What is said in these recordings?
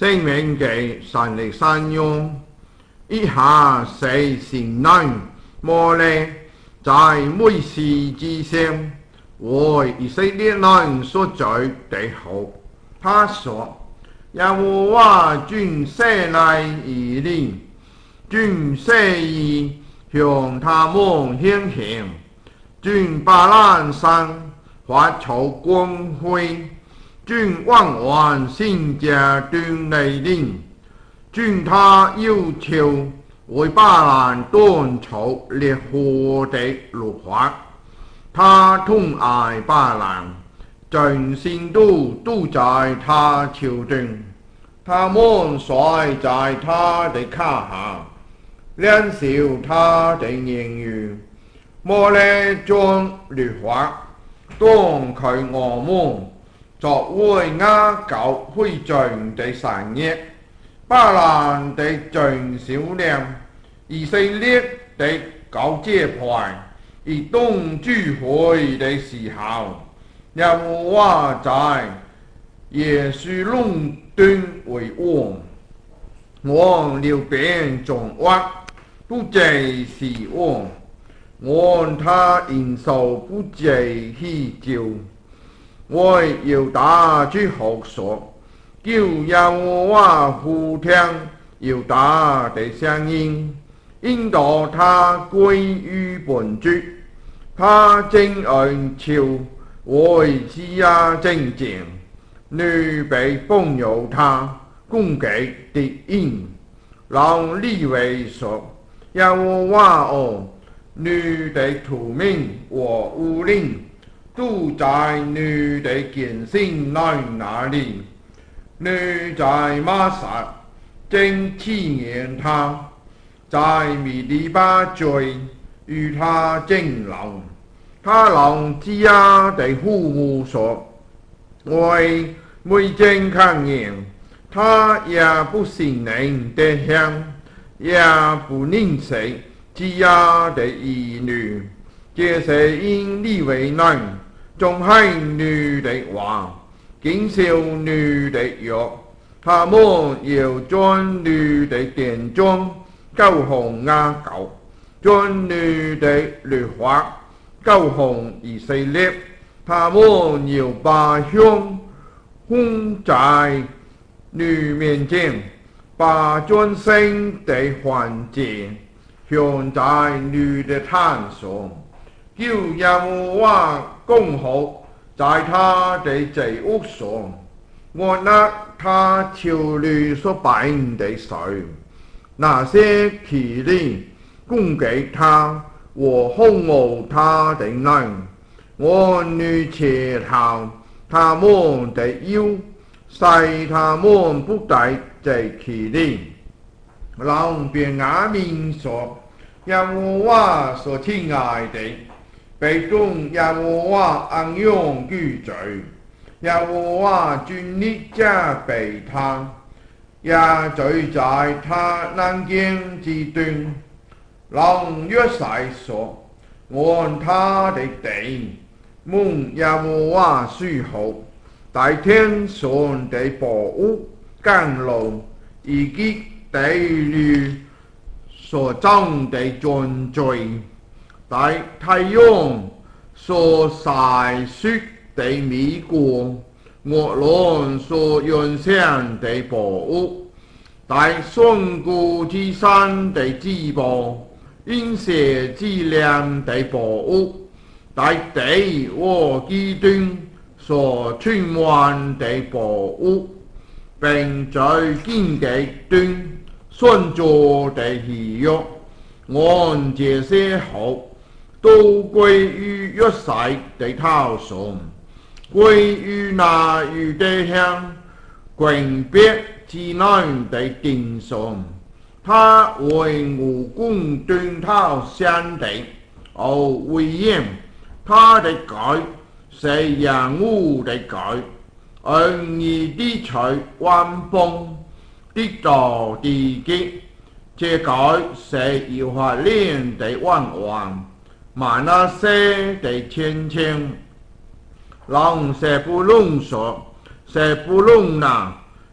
生命嘅神力山用，以下四善能，摩利在每事之上，为以色列人所罪的好。他说：耶和华君舍来以令，君舍以向他们显现，君巴兰山发出光辉。君万万圣家君来临，君他要求为巴兰断除烈火的律法，他痛爱巴兰，全心都在他手中，他们摔在他的胯下，忍受他的言语，摩利将律法当佢我们作为亚狗会罪的产业，巴兰的罪少量，以色列的高阶派，以东聚会的时候，耶和华在耶稣论断为王，王流变众屈，不济是王，按他因受不济去救。为要打之后说，叫耶和华呼听要打的声音，引导他归于本主。他正按照为之呀正正，女被奉由他供给敌人。让利未说：耶和华哦，女的土命我无令。都在女的见性那里，女在玛撒正纪念他，在米利巴罪与他争论。他让基亚的父母说：为没正看见，他也不信任的香，也不认识基亚的儿女。这是因利为难，仲係女的話，經受女的約，他們要將女的典章交向亞狗，將女的律法交向以色列，他們要把香放在女面前，把專心的環節放在女的壇上。叫耶和華剛好在他的罪惡上，按納他條律所擺的水，那些奇利供給他和兇傲他的人，按女切頭他們的腰，使他們不帶這奇利。讓便雅憫說：耶和華所親愛的，被中耶和華安養居罪，耶和華盡力加被他，也罪在他南境之端。讓約瑟說：按他的地，蒙耶和華書好，在天上的寶物甘露，以及地裏所種的尊罪。在太陽所曬雪的米果，惡龍所揚上的寶物，在山谷之山的至寶，因蛇之量的寶物，在地和基端所充滿的寶物，並在荊棘端son做的喜悦，按這些好，都歸於約瑟的頭上，歸於那預的香，quyền biết之內的頂上。他為無功斷頭上的，而威嚴，他的改是人物的改，而你的取萬邦的道地基，這改是耶和華的萬王。瑪拿西的千千，讓舍布隆說：舍布隆哪，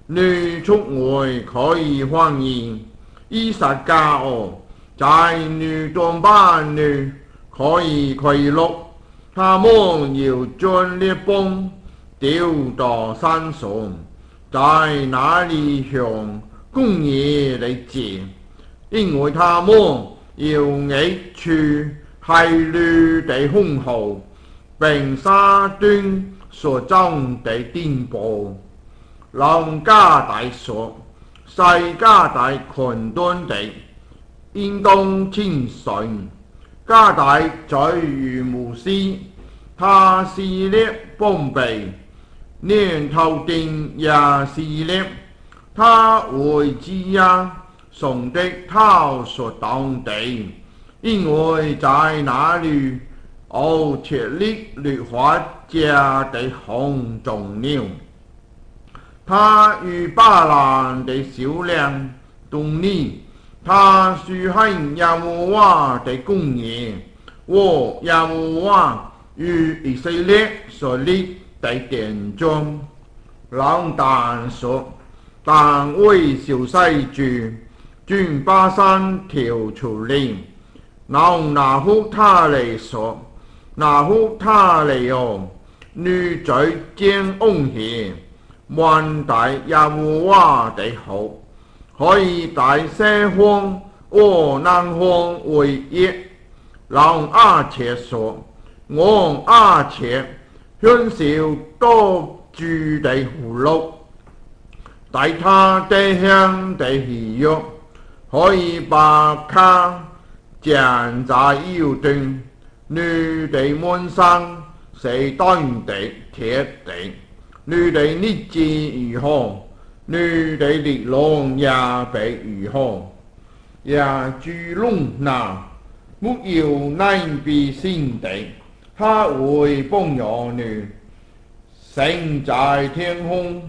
女出外可以欢迎，以撒加哦，在女装扮女可以快乐，他们要将列邦丢到山上，在那里向公爷来借，因为他们要捱住係女的兇豪，並沙端所裝的顛簸。lòng加大所，世加大群端地，應當謙遜，加大嘴如無師，他是列邦備，年頭定也是列，他會知呀，從的他所當地，因為在那裏，我設立律法家的行重了。他與巴蘭的小量動力，他是很耶和華的公義，和耶和華與以色列所立的典章。郎但說，但為小世主，轉巴山跳出嚟，郎拿呼他嚟說，拿呼他嚟哦，女在將翁氣。萬大耶和華的好，可以大西方和南方為一。讓阿切說，我阿切享受多住的福樂，帶他地向的喜悅，可以把他站在腰端，女的滿身是當的鐵地。女的日子如何，女的力量也比如何，也聚攏那沒有難比性的，他會幫助女，升在天空，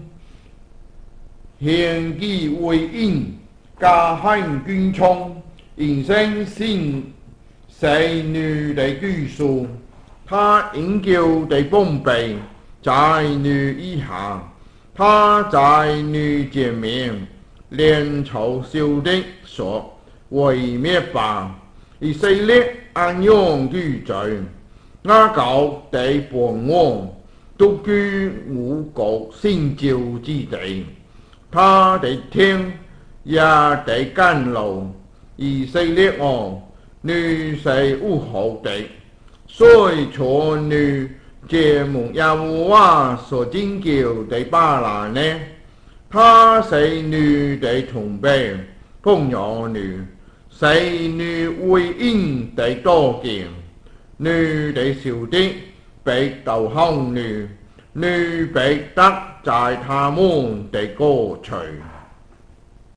獻祭為因，加很軍衝，人生性是女的居所，他應叫的幫備。在女以下，他在女前面，連嘲笑的說：毀滅吧！以色列安養居在，亞狗地半王，獨居五國聖召之地，他的天也得甘露。以色列哦，女是烏好的，所以錯女。這蒙耶和華所拯救的巴蘭呢，他是女的崇拜，奉養女，是女為因的多見，女的小的被導向女，女被得在他們的歌隨。